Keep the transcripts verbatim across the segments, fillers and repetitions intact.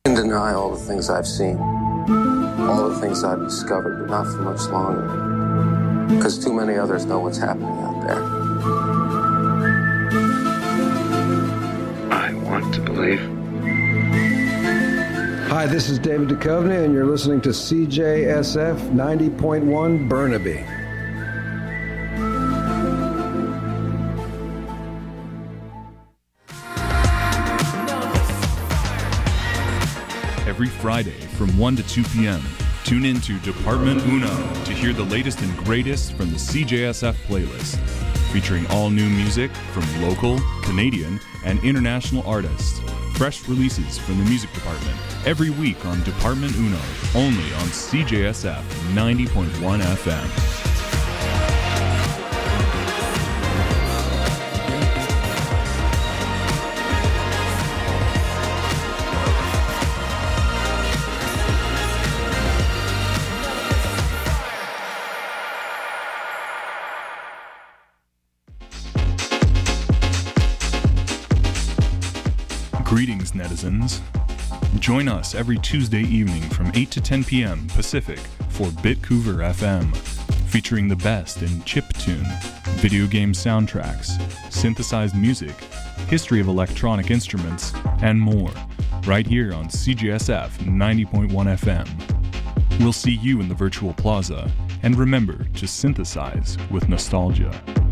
I can deny all the things I've seen, all the things I've discovered, but not for much longer, because too many others know what's happening out there. I want to believe. Hi, this is David Duchovny, and you're listening to C J S F ninety point one Burnaby. Every Friday from one to two p.m., tune in to Department Uno to hear the latest and greatest from the C J S F playlist, featuring all new music from local, Canadian, and international artists. Fresh releases from the music department every week on Department Uno, only on C J S F ninety point one F M. Greetings, netizens. Join us every Tuesday evening from eight to ten p.m. Pacific for Bitcouver F M, featuring the best in chiptune, video game soundtracks, synthesized music, history of electronic instruments, and more, right here on C J S F ninety point one F M. We'll see you in the virtual plaza, and remember to synthesize with nostalgia.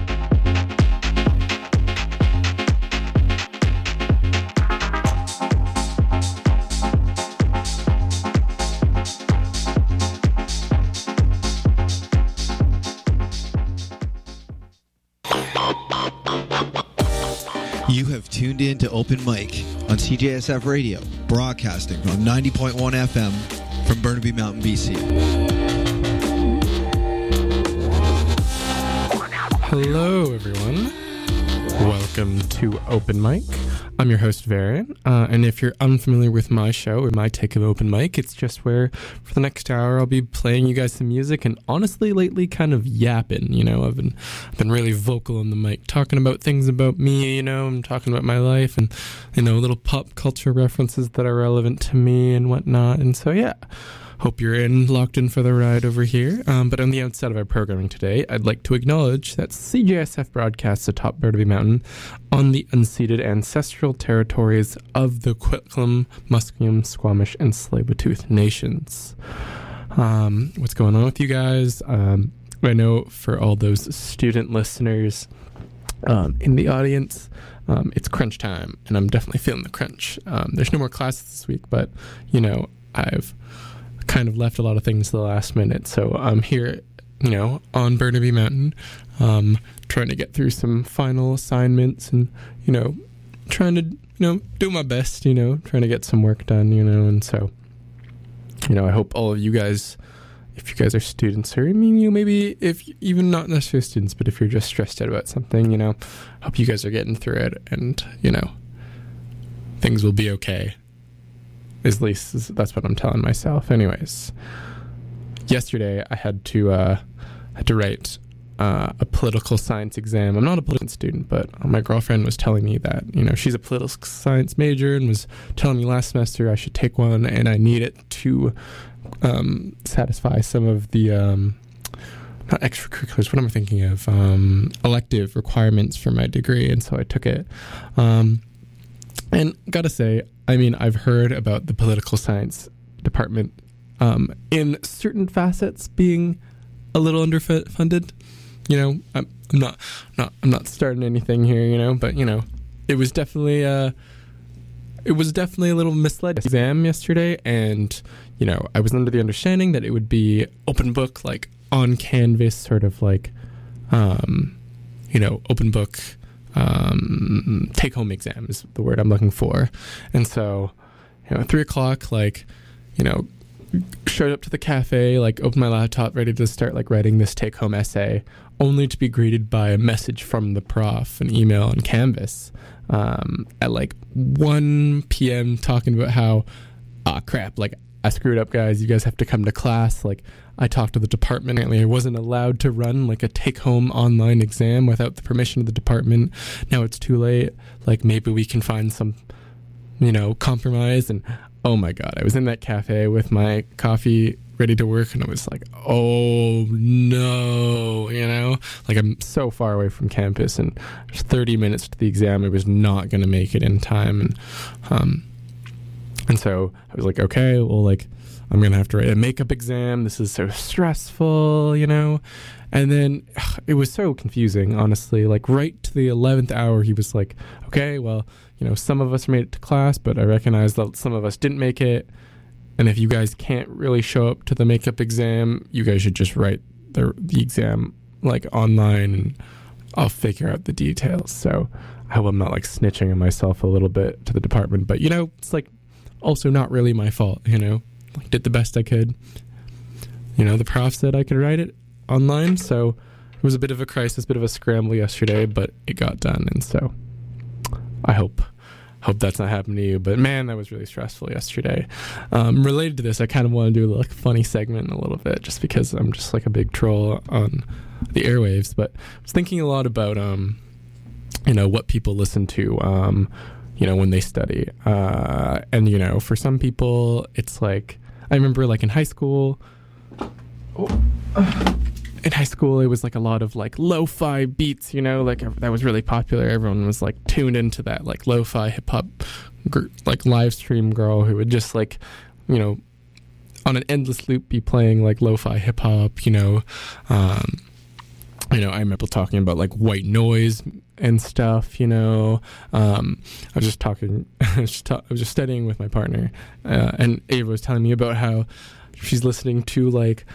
You have tuned in to Open Mic on C J S F Radio, broadcasting on ninety point one F M from Burnaby Mountain, B C. Hello, everyone. Welcome to Open Mic. I'm your host, Varian, uh, and if you're unfamiliar with my show or my take of Open Mic, it's just where for the next hour I'll be playing you guys some music and honestly lately kind of yapping, you know. I've been I've been really vocal on the mic, talking about things about me, you know. I'm talking about my life and, you know, little pop culture references that are relevant to me and whatnot, and so yeah. Hope you're in, locked in for the ride over here. Um, but on the outset of our programming today, I'd like to acknowledge that C J S F broadcasts atop Burnaby Mountain on the unceded ancestral territories of the Quitclam, Musqueam, Squamish, and Tsleil-Waututh nations. Um, what's going on with you guys? Um, I know for all those student listeners um, in the audience, um, it's crunch time, and I'm definitely feeling the crunch. Um, there's no more classes this week, but, you know, I've kind of left a lot of things to the last minute, so I'm here, you know, on Burnaby Mountain, um, trying to get through some final assignments and, you know, trying to, you know, do my best, you know, trying to get some work done, you know, and so, you know, I hope all of you guys, if you guys are students, or I mean, you know, maybe if even not necessarily students, but if you're just stressed out about something, you know, I hope you guys are getting through it and, you know, things will be okay. At least that's what I'm telling myself. Anyways, yesterday I had to uh, had to write uh, a political science exam. I'm not a political student, but my girlfriend was telling me that, you know, she's a political science major and was telling me last semester I should take one, and I need it to um, satisfy some of the um, not extracurriculars. What am I thinking of? Um, elective requirements for my degree, and so I took it. Um, and gotta say, I mean, I've heard about the political science department um, in certain facets being a little underfunded. You know, I'm, I'm not, not, I'm not starting anything here. You know, but you know, it was definitely, uh, it was definitely a little misled exam yesterday, and you know, I was under the understanding that it would be open book, like on Canvas, sort of like, um, you know, open book. Um, take-home exam is the word I'm looking for. And so, you know, at three o'clock, like, you know, showed up to the cafe, like, opened my laptop, ready to start, like, writing this take-home essay, only to be greeted by a message from the prof, an email on Canvas, um, at, like, one p.m. talking about how, ah, crap, like, I screwed up, guys. You guys have to come to class. Like, I talked to the department. I wasn't allowed to run like a take-home online exam without the permission of the department. Now it's too late. Like, maybe we can find some, you know, compromise. And oh my God, I was in that cafe with my coffee ready to work, and I was like, oh no, you know, like I'm so far away from campus, and there's thirty minutes to the exam. I was not going to make it in time. And, um, and so I was like, okay, well, like, I'm going to have to write a makeup exam. This is so stressful, you know? And then ugh, it was so confusing, honestly. Like, right to the eleventh hour, he was like, okay, well, you know, some of us made it to class, but I recognize that some of us didn't make it. And if you guys can't really show up to the makeup exam, you guys should just write the, the exam, like, online, and I'll figure out the details. So I hope I'm not, like, snitching on myself a little bit to the department. But, you know, it's, like, also not really my fault, you know? Like, did the best I could. You know, the prof said I could write it online, so it was a bit of a crisis, bit of a scramble yesterday, but it got done. And so I hope... Hope that's not happening to you, but man, that was really stressful yesterday. Um, related to this, I kind of want to do a like funny segment a little bit, just because I'm just like a big troll on the airwaves. But I was thinking a lot about, um, you know, what people listen to, um, you know, when they study, uh, and you know, for some people, it's like I remember, like in high school. Oh, uh, In high school, it was like a lot of like lo-fi beats, you know, like that was really popular. Everyone was like tuned into that, like lo-fi hip hop, gr- like live stream girl who would just like, you know, on an endless loop be playing like lo-fi hip hop, you know. Um, you know, I remember talking about like white noise and stuff, you know. Um, I was just talking, I was just, ta- I was just studying with my partner, uh, and Ava was telling me about how she's listening to like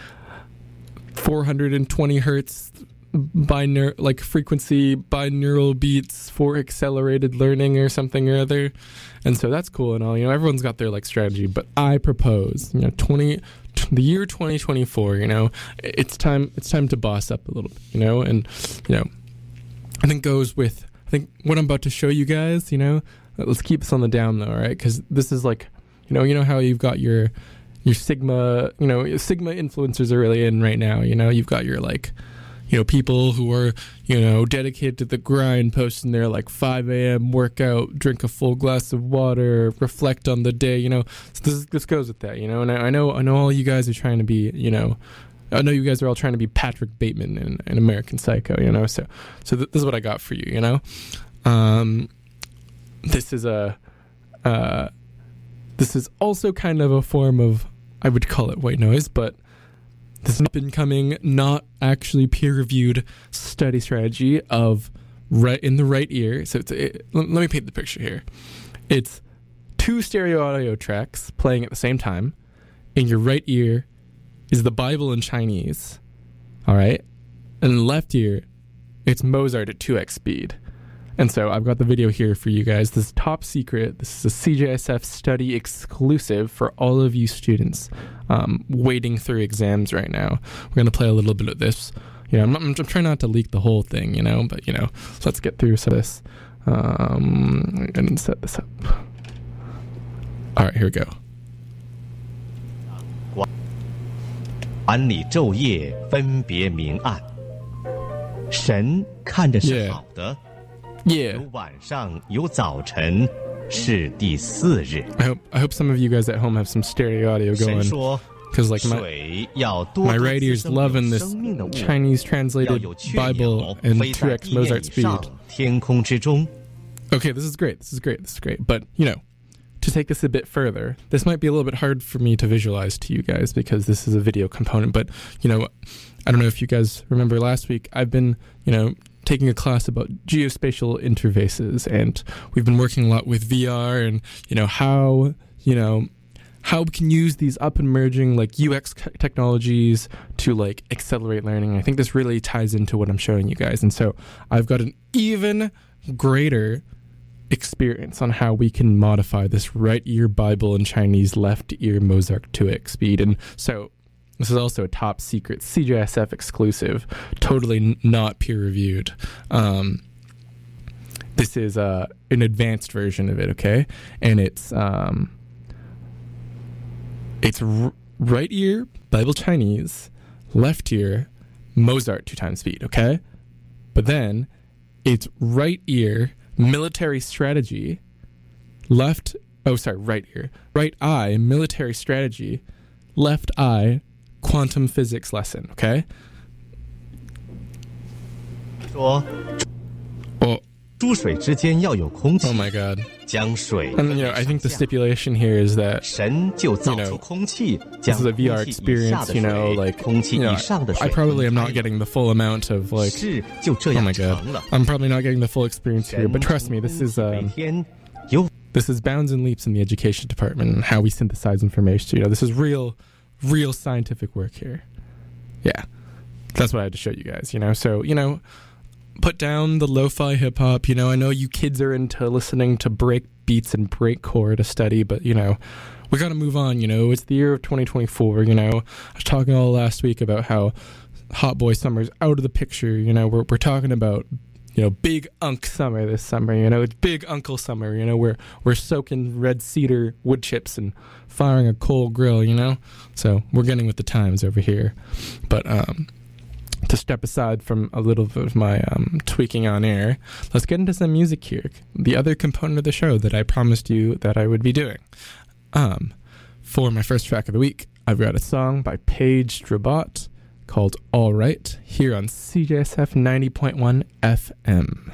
four hundred twenty hertz binaural like frequency binaural beats for accelerated learning or something or other. And so that's cool and all, you know, everyone's got their like strategy, but I propose, you know, twenty the year twenty twenty-four, you know, it's time it's time to boss up a little bit, you know. And you know, I think goes with I think what I'm about to show you guys, you know, let's keep this on the down though, all right? Because this is like, you know, you know how you've got your your Sigma, you know, Sigma influencers are really in right now, you know, you've got your like, you know, people who are, you know, dedicated to the grind, posting their like five a.m. workout, drink a full glass of water, reflect on the day, you know. So this this goes with that, you know. And I, I know I know all you guys are trying to be, you know, I know you guys are all trying to be Patrick Bateman in, in American Psycho, you know. So so th- this is what I got for you, you know. Um, this is a, uh, this is also kind of a form of, I would call it white noise, but this is an up-and-coming, not actually peer-reviewed study strategy of right in the right ear. So it's, it, let me paint the picture here. It's two stereo audio tracks playing at the same time. In your right ear is the Bible in Chinese, all right? And in the left ear, it's Mozart at two x speed. And so I've got the video here for you guys. This is top secret. This is a C J S F study exclusive for all of you students um, waiting through exams right now. We're going to play a little bit of this. You know, I'm, not, I'm trying not to leak the whole thing, you know, but, you know, so let's get through some of this. Um, I'm going to set this up. All right, here we go. 管理昼夜分别明暗，神看着是好的。 Yeah. 有晚上有早晨，是第四日。 I hope I hope some of you guys at home have some stereo audio 神 going, 说， because like my 水要多 my 多 right 滋 ear's 生有 loving this 生命的物， Chinese 要 translated 有雀 Bible 鸟 and 飞 two 在 x 地面 Mozart 以 speed. 上，天空之中。 Okay, this is great. This is great. This is great. But, you know, to take this a bit further, this might be a little bit hard for me to visualize to you guys because this is a video component. But, you know, I don't know if you guys remember last week, I've been, you know, taking a class about geospatial interfaces, and we've been working a lot with V R and, you know, how, you know, how we can use these up and emerging like U X technologies to like accelerate learning. I think this really ties into what I'm showing you guys. And so I've got an even greater experience on how we can modify this right ear Bible in Chinese, left ear Mozart two x speed. And so this is also a top secret C J S F exclusive, totally n- not peer reviewed. Um, this is uh, an advanced version of it, okay? And it's um, it's r- right ear Bible Chinese, left ear Mozart two times speed, okay? But then it's right ear military strategy, left Oh, sorry, right ear. Right eye, military strategy. Left eye, quantum physics lesson, okay? 说 Oh, 珠水之间要有空气 oh my god. 将水 And, you know, I think the stipulation here is that 神就造 you 出 know, 空气 this 将 is a 空 V R 气以下 experience, 的 you know, 水 like, 空气 you know, 以上的 I 水 probably am 分 not 开 getting the full amount of, like, 是就这 oh 样 my 成 god. 了 I'm probably not getting the full experience here, but trust me, this is, 每 um, 天有 this is bounds and leaps in the education department and how we synthesize information. You know, this is real, real scientific work here. Yeah, that's what I had to show you guys, you know, so, you know, put down the lo-fi hip-hop. You know, I know you kids are into listening to break beats and breakcore to study, but, you know, we gotta move on. You know, it's the year of twenty twenty-four. You know, I was talking all last week about how Hot Boy Summer's out of the picture. You know, we're we're talking about, you know, big unk summer this summer. You know, it's big uncle summer. You know, we're we're soaking red cedar wood chips and firing a coal grill. You know, so we're getting with the times over here. But um to step aside from a little bit of my um, tweaking on air, let's get into some music here. The other component of the show that I promised you that I would be doing. Um, for my first track of the week, I've got a song by Paige Strabot called All Right here on C J S F ninety point one F M.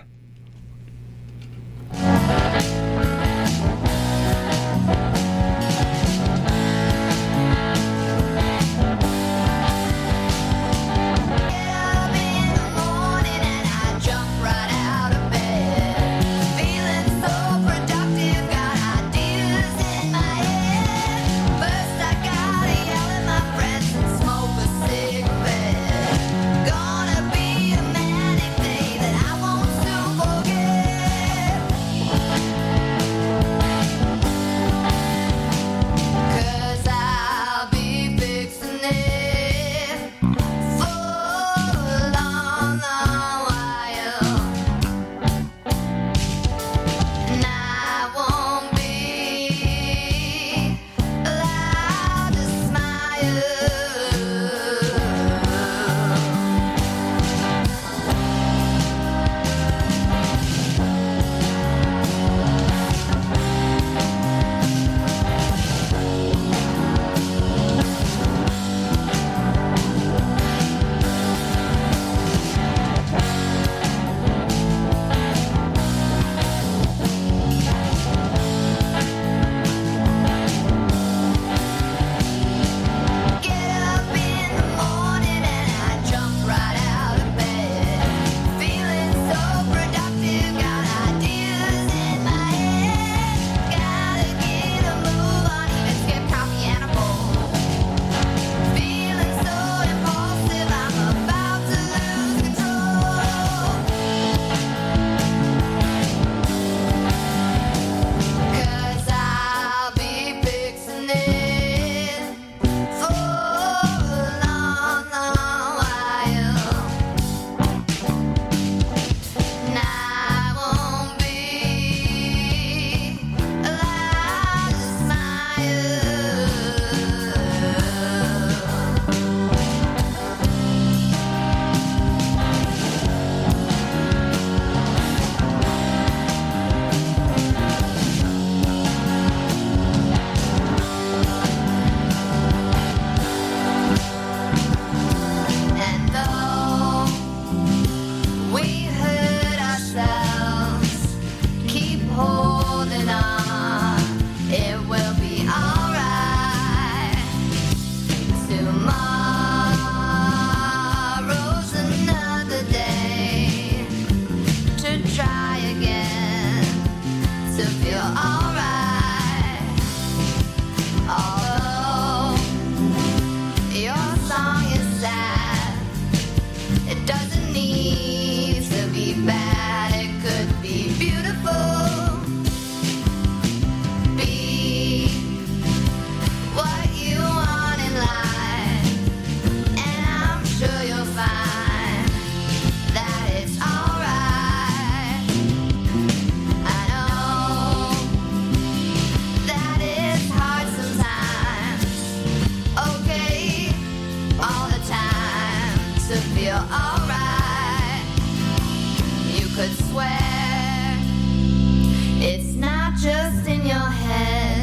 Could swear it's not just in your head.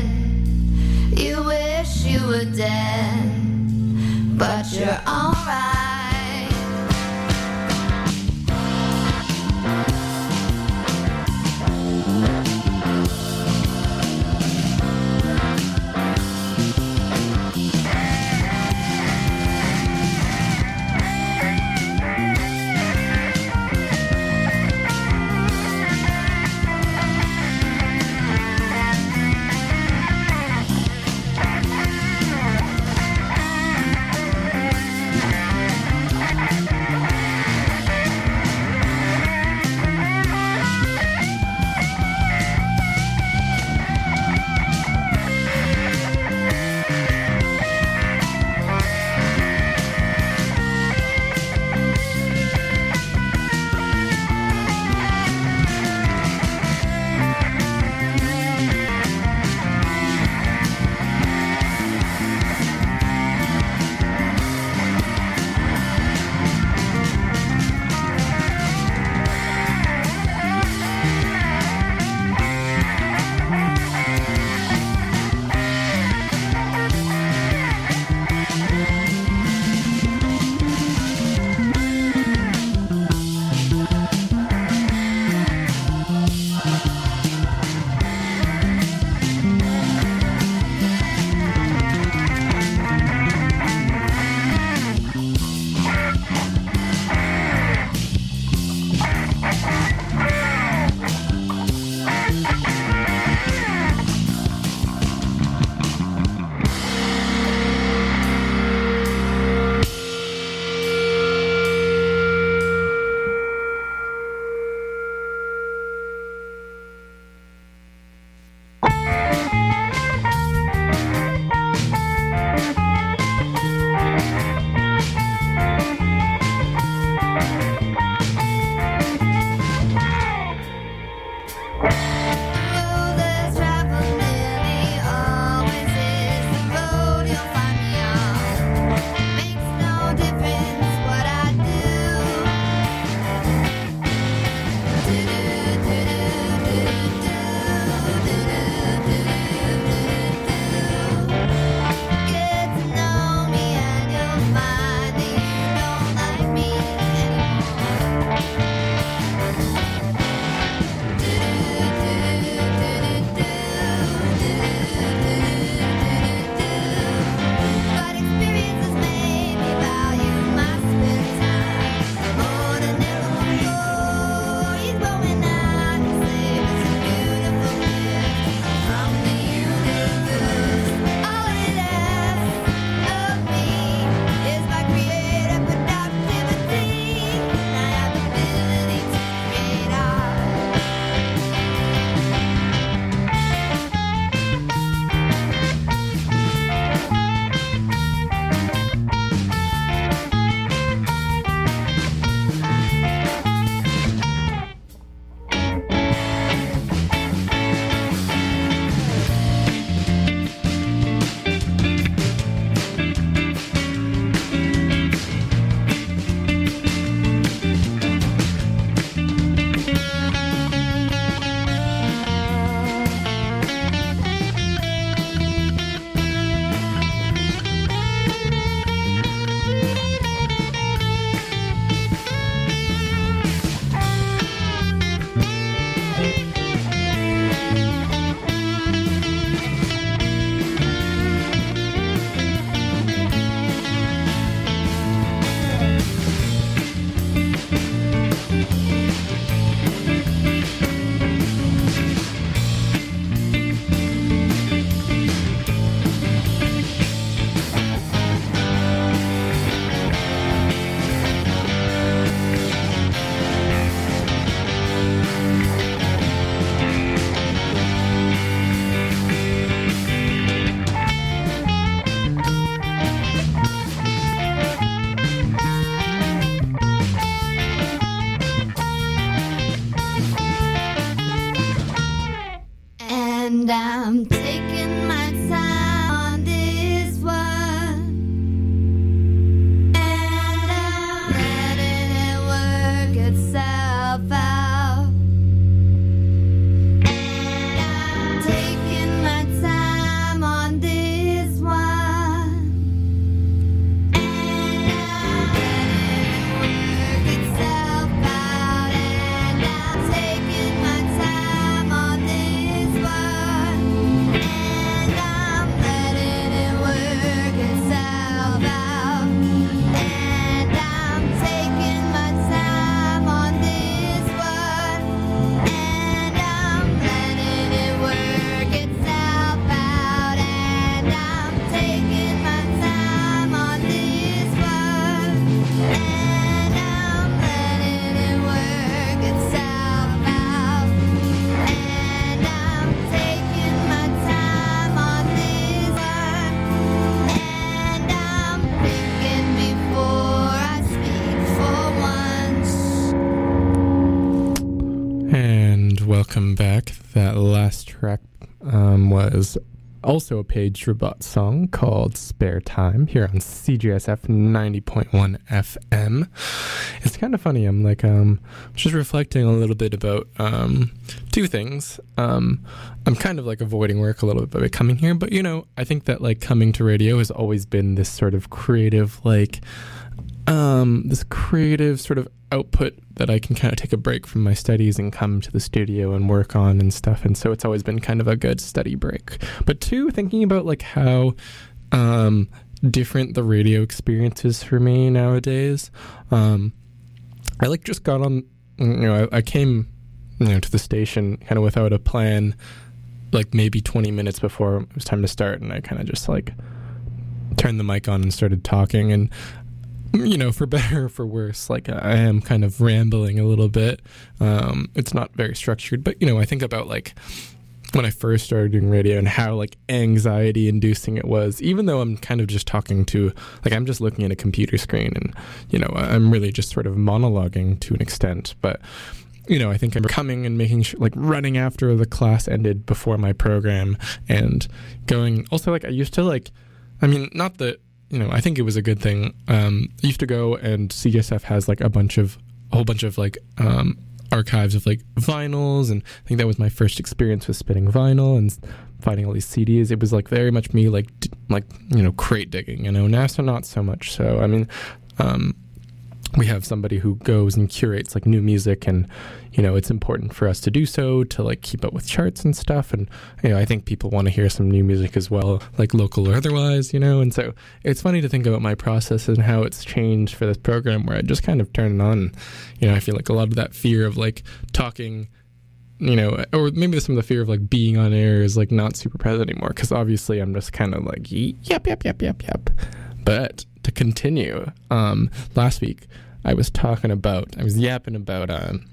welcome back. That last track um, was also a Paige Rabat song called Spare Time here on C J S F ninety point one F M. It's kind of funny. I'm like, um, just reflecting a little bit about um, two things. Um, I'm kind of like avoiding work a little bit by coming here, but you know, I think that like coming to radio has always been this sort of creative, like, um, this creative sort of output that I can kind of take a break from my studies and come to the studio and work on and stuff. And so it's always been kind of a good study break. But two, thinking about like how um, different the radio experience is for me nowadays. Um, I like just got on, you know, I, I came, you know, to the station kind of without a plan, like maybe twenty minutes before it was time to start. And I kind of just like turned the mic on and started talking. And you know, for better or for worse, like I am kind of rambling a little bit. Um, it's not very structured, but you know, I think about like when I first started doing radio and how like anxiety inducing it was, even though I'm kind of just talking to, like I'm just looking at a computer screen and, you know, I'm really just sort of monologuing to an extent. But, you know, I think I'm coming and making sure, like running after the class ended before my program and going, also like I used to like, I mean, not that, you know, I think it was a good thing. Um, I used to go and C J S F has like a bunch of, a whole bunch of like um, archives of like vinyls. And I think that was my first experience with spinning vinyl and finding all these C Ds. It was like very much me like, d- like, you know, crate digging, you know, now so not so much. So, I mean, um, we have somebody who goes and curates like new music and, you know, it's important for us to do so to like keep up with charts and stuff. And, you know, I think people want to hear some new music as well, like local or otherwise, you know, and so it's funny to think about my process and how it's changed for this program where I just kind of turn it on. You know, I feel like a lot of that fear of like talking, you know, or maybe some of the fear of like being on air is like not super present anymore because obviously I'm just kind of like, yep, yep, yep, yep, yep. But to continue, um, last week I was talking about, I was yapping about um,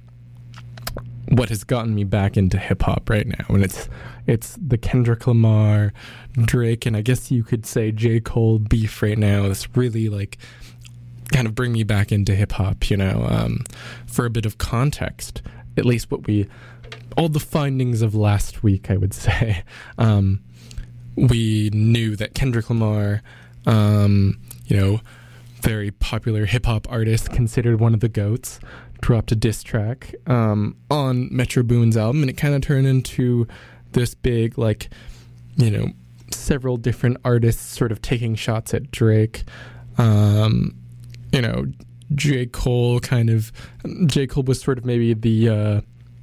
what has gotten me back into hip hop right now, and it's it's the Kendrick Lamar, Drake, and I guess you could say J. Cole beef right now. It's really like kind of bring me back into hip hop, you know. Um, for a bit of context, at least what we, all the findings of last week, I would say, um, we knew that Kendrick Lamar, um, you know, very popular hip-hop artist, considered one of the GOATs, dropped a diss track um, on Metro Boomin's album, and it kind of turned into this big, like, you know, several different artists sort of taking shots at Drake. Um, you know, J. Cole kind of, J. Cole was sort of maybe the, uh,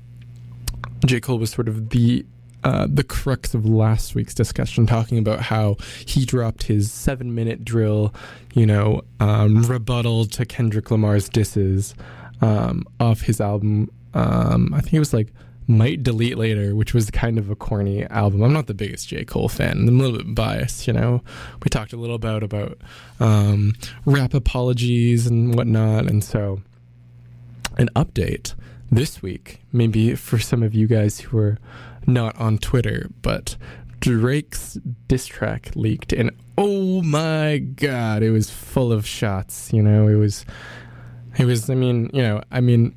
J. Cole was sort of the, Uh, the crux of last week's discussion, talking about how he dropped his seven-minute drill, you know, um, rebuttal to Kendrick Lamar's disses um, off his album. Um, I think it was like Might Delete Later, which was kind of a corny album. I'm not the biggest J. Cole fan. I'm a little bit biased, you know. We talked a little about about um, rap apologies and whatnot, and so an update this week, maybe for some of you guys who are not on Twitter, but Drake's diss track leaked, and oh my god, it was full of shots, you know, it was, it was, I mean, you know, I mean,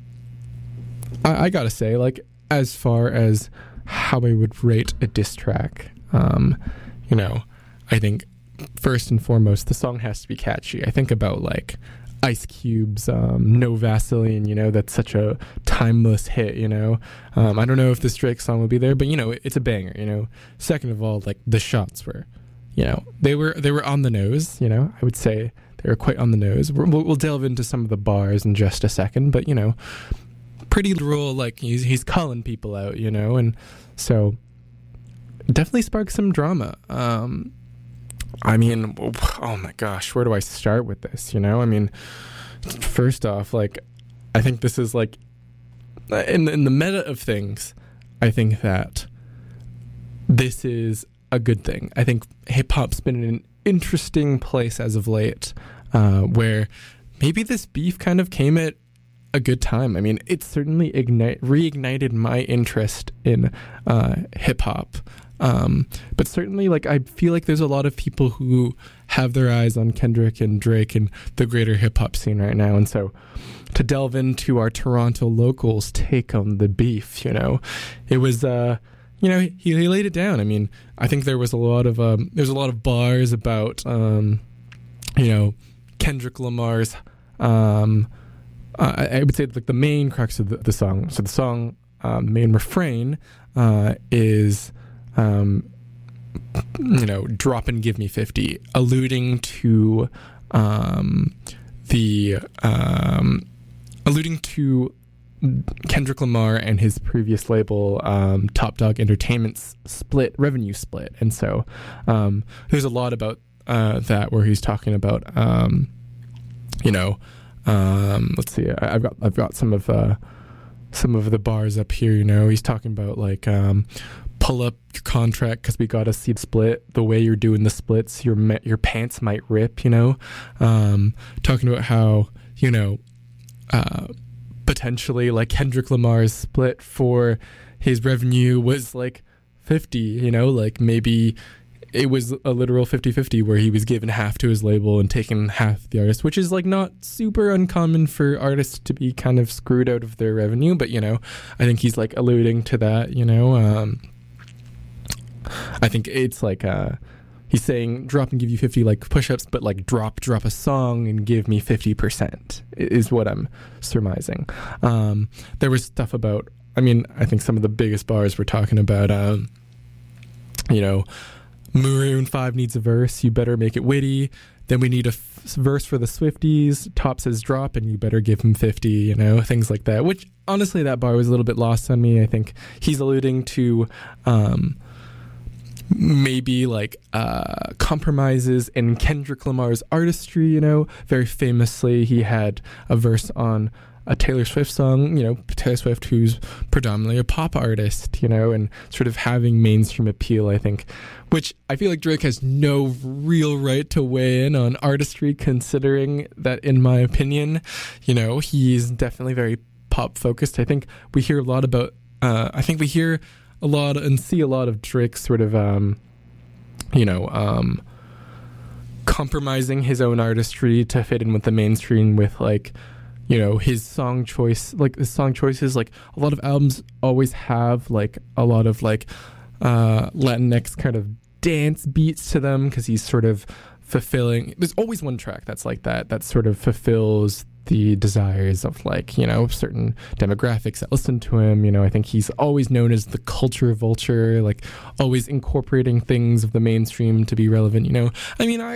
I, I gotta say, like, as far as how I would rate a diss track, um, you know, I think, first and foremost, the song has to be catchy. I think about, like, Ice Cube's um, No Vaseline, you know, that's such a timeless hit, you know. Um, I don't know if this Drake song will be there, but, you know, it, it's a banger, you know. Second of all, like, the shots were, you know, they were they were on the nose, you know. I would say they were quite on the nose. We'll, we'll delve into some of the bars in just a second, but, you know, pretty literal, like, he's, he's calling people out, you know, and so definitely sparked some drama. Um I mean, oh my gosh, where do I start with this, you know? I mean, first off, like, I think this is, like, in, in the meta of things, I think that this is a good thing. I think hip-hop's been in an interesting place as of late, uh, where maybe this beef kind of came at a good time. I mean, it certainly ignite, reignited my interest in uh, hip-hop. Um, but certainly, like, I feel like there's a lot of people who have their eyes on Kendrick and Drake and the greater hip hop scene right now. And so to delve into our Toronto locals' take on the beef, you know, it was, uh, you know, he, he laid it down. I mean, I think there was a lot of, um, there's a lot of bars about, um, you know, Kendrick Lamar's, um, uh, I would say like the main crux of the, the song. So the song, um, main refrain, uh, is, um, you know, drop and give me fifty, alluding to, um, the, um, alluding to Kendrick Lamar and his previous label, um, Top Dog Entertainment's split, revenue split. And so, um, there's a lot about, uh, that where he's talking about, um, you know, um, let's see, I, I've got, I've got some of, uh, some of the bars up here, you know, he's talking about like, um, pull up your contract because we got to see the split. The way you're doing the splits, your your pants might rip, you know. Um, talking about how, you know, uh, potentially like Kendrick Lamar's split for his revenue was like fifty, you know, like maybe it was a literal fifty-fifty where he was given half to his label and taking half the artist, which is like not super uncommon for artists to be kind of screwed out of their revenue. But, you know, I think he's like alluding to that, you know. Um, I think it's like uh, he's saying drop and give you fifty like push-ups, but like drop, drop a song and give me fifty percent is what I'm surmising. Um, there was stuff about, I mean, I think some of the biggest bars were talking about, um, you know, Maroon five needs a verse, you better make it witty. Then we need a f- verse for the Swifties. Top says drop and you better give him fifty, you know, things like that. Which, honestly, that bar was a little bit lost on me. I think he's alluding to um, maybe like uh, compromises in Kendrick Lamar's artistry, you know. Very famously, he had a verse on a Taylor Swift song, you know, Taylor Swift, who's predominantly a pop artist, you know, and sort of having mainstream appeal, I think, which I feel like Drake has no real right to weigh in on artistry, considering that, in my opinion, you know, he's definitely very pop focused. I think we hear a lot about, uh, I think we hear a lot and see a lot of Drake sort of, um, you know, um, compromising his own artistry to fit in with the mainstream with, like, you know, his song choice, like his song choices, like a lot of albums always have like a lot of like uh, Latinx kind of dance beats to them because he's sort of fulfilling. There's always one track that's like that, that sort of fulfills the desires of like, you know, certain demographics that listen to him. You know, I think he's always known as the culture vulture, like always incorporating things of the mainstream to be relevant, you know. I mean, I